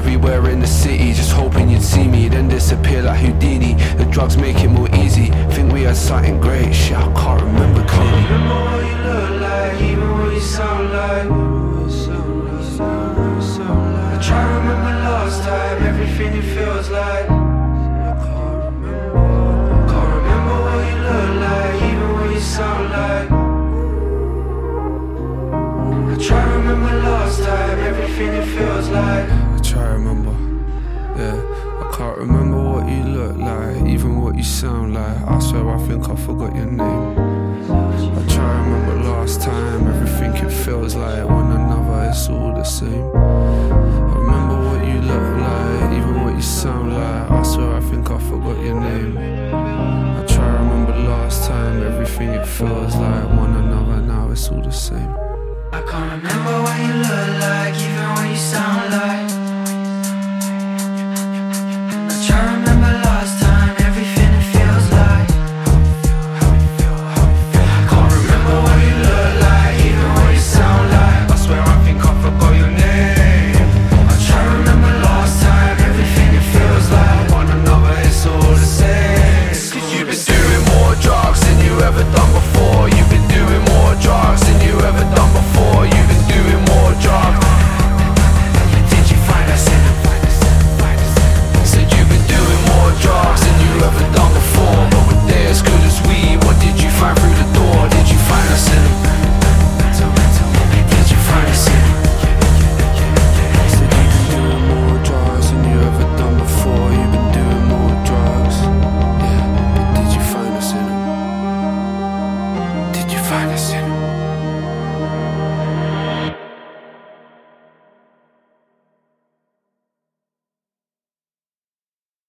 everywhere in the city, just hoping you'd see me, then disappear like Houdini. The drugs make it more easy. Think we had something great, shit, I can't remember clearly. Can't remember what you look like, even what you sound like. I try to remember last time, everything it feels like. Can't remember what you look like, even what you sound like. I try to remember last time, everything it feels like. I try to remember, yeah. I can't remember what you look like, even what you sound like. I swear I think I forgot your name. I try to remember last time, everything it feels like. One another, it's all the same. I remember what you look like, even what you sound like. I swear I think I forgot your name. I try to remember last time, everything it feels like. One another, now it's all the same. I can't remember